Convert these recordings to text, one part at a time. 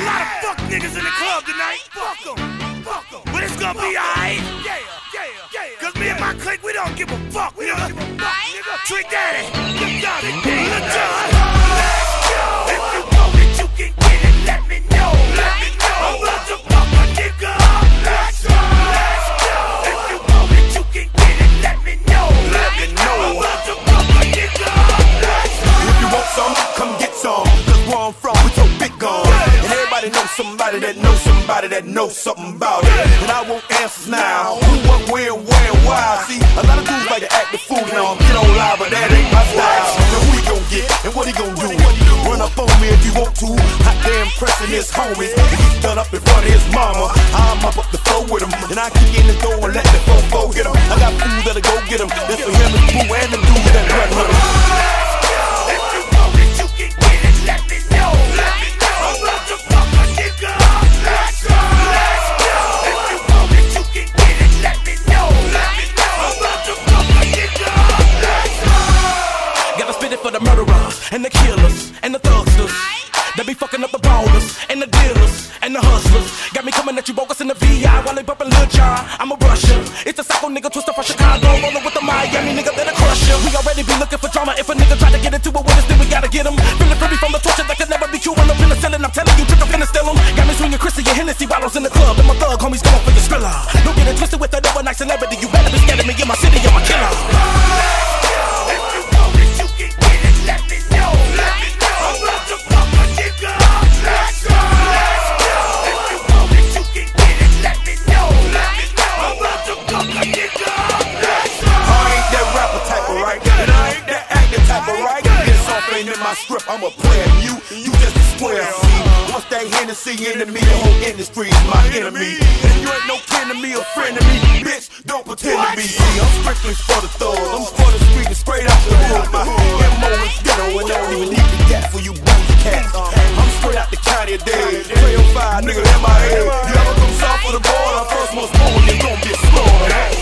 a lot of fuck niggas in the club tonight. Fuck them. But it's gonna be alright. Yeah. Cause me and my clique, we don't give a fuck, nigga. Trick Daddy. Look John. Let's go. If you know that you can get it, let me know. I'm about to fuck a nigga up. Let's go. If you know that you can get it, let me know. I'm about to fuck a nigga up. Let's go. If you want some, come get some. Cause where I'm from, we so big gun. And everybody knows somebody that knows somebody that knows something about it. And I want answers now. Who, what, where, and why? See, a lot of dudes like to act the fool now. Get on live, but that ain't my style. Now who he gon' get, and what he gon' do? Run up on me if you want to. Hot damn pressing his homies. And he's done up in front of his mama. I'm up the floor with him. And I kick in the door and let the fofo get him. I got fools that'll go get him. That's for him and Pooh and the dudes that run with him. If you know that you can get it, let me know. I'm about to fuck a nigga up. Let's go. If you know that you can get it, let me know. I'm about to fuck a nigga up. Let's go. Gotta spit it for the murderers and the killers and the thugsters that be fucking up the ballers and the dealers and the hustlers. Got me coming at you bogus in the VI while they bumpin' Lil Jon. I'm a Russia. It's a psycho nigga twister from Chicago, rollin' with the Miami nigga that'll crush ya. We already be looking for drama. If a nigga try to get into it with us, then we gotta get him. Feelin' free from the torture that could never be cured. No penicillin, I'm telling you, trick, I'm finna steal him. Got me swinging Chrissy and Hennessy bottles in the club, and my thug homies going for your Skrilla. Don't get it twisted with that overnight celebrity. You better be scared of me in my city, I'm a killer. If you know that you can get it, let me know. I'm about to fuck a nigga up. Let's go. If you know that you can get it, let me know. I'm about to fuck a nigga up. Let's go. I ain't that rapper type of right, and I ain't that acting type of right. This off ain't in my script, I'm a player. You just a square. See, once that Hennessy into me, the whole industry's my enemy. And you ain't no kin to me or friend to me, bitch. Don't pretend to be. See, I'm strictly for the thugs. I'm for the street and straight out the hood. My MO is ghetto and I don't even need the gas for you booty cats. I'm straight out the county of dead. 305, nigga, MIA. You ever come south for the border? First most born, you gon' get slaughtered.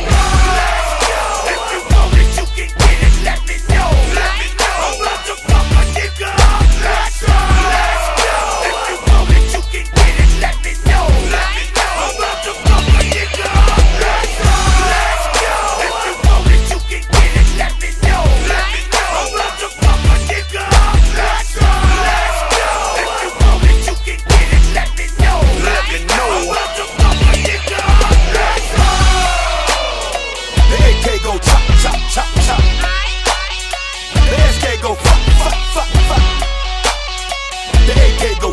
If you know that you can get it, let me know. I'm about to fuck a nigga up. Let's go. If you know that you can get it, let me know. I'm about to fuck a nigga up. Let's go. If you know that you can get it, let me know. I'm about to fuck a nigga up. Let's go. If you know that you can get it, let me know. I'm about to fuck a nigga up. Let's go. The AK go chop, chop, chop, chop. The SK go fuck, fuck, fuck, fuck. The AK go